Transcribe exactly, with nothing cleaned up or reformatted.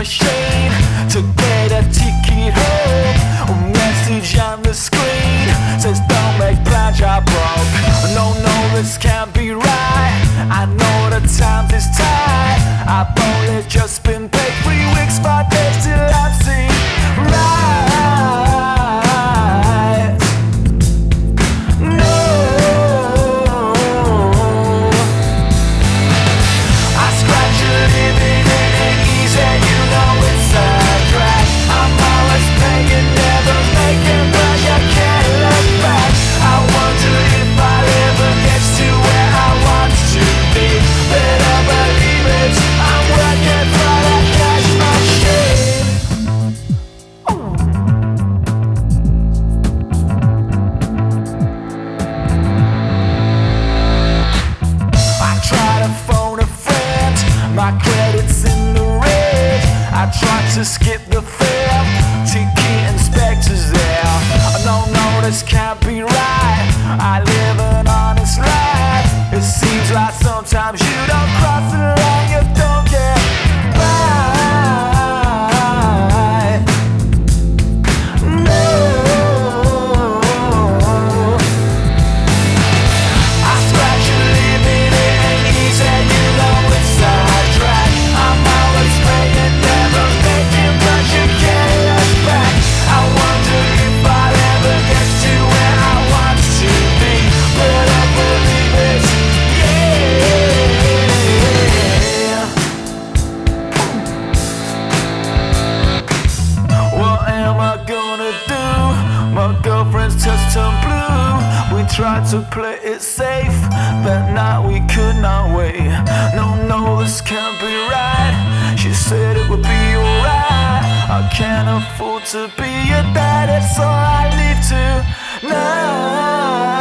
machine to get a ticket home. A message on the screen says don't make plans, you're broke. No, no, this can't be right. I know the time is tight. I've only just been paid three weeks, but they still have seen right. No, I scratch a living in an easy, you know it's a drag. I'm always paying, never making, but you can't look back. I wonder if I'll ever get to where I want to be. Better believe it, I'm working for that cash machine. I try to phone a friend, my credit's in the red. I tried to skip the fare, ticket inspector's there. No, no, this can't be right. I live an honest life. It seems like sometimes you don't cross the line, you don't get right. No, I scratch a living, it ain't easy, you know it's a drag. I'm always paying, never making, but you can't look back. I wonder if I'll ever get to where I want to be. But I believe it, yeah. What am I gonna do? My girlfriend's just turned blue. We tried to play it safe, but now we could not wait. No, no, this can't be right. She said it would be alright. I can't afford to be your daddy, so I leave tonight.